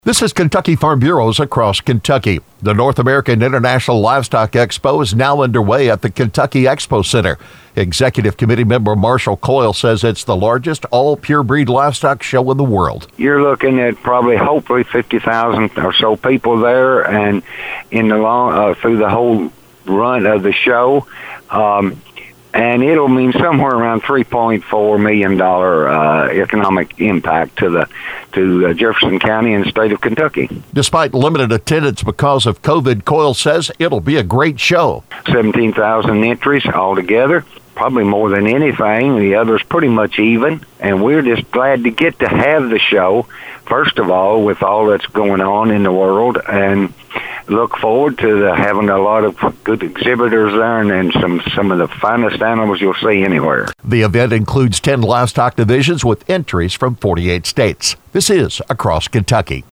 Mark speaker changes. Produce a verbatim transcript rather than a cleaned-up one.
Speaker 1: This is Kentucky Farm Bureaus across Kentucky. The North American International Livestock Expo is now underway at the Kentucky Expo Center. Executive Committee member Marshall Coyle says it's the largest all-purebred livestock show in the world.
Speaker 2: You're looking at probably, hopefully, fifty thousand or so people there, and in the long uh, through the whole run of the show. Um, And it'll mean somewhere around three point four million dollars uh, economic impact to the to uh, Jefferson County and the state of Kentucky.
Speaker 1: Despite limited attendance because of COVID, Coyle says it'll be a great show.
Speaker 2: seventeen thousand entries altogether, probably more than anything. The others pretty much even. And we're just glad to get to have the show, first of all, with all that's going on in the world, and look forward to the, having a lot of good exhibitors there and, and some, some of the finest animals you'll see anywhere.
Speaker 1: The event includes ten livestock divisions with entries from forty-eight states. This is Across Kentucky.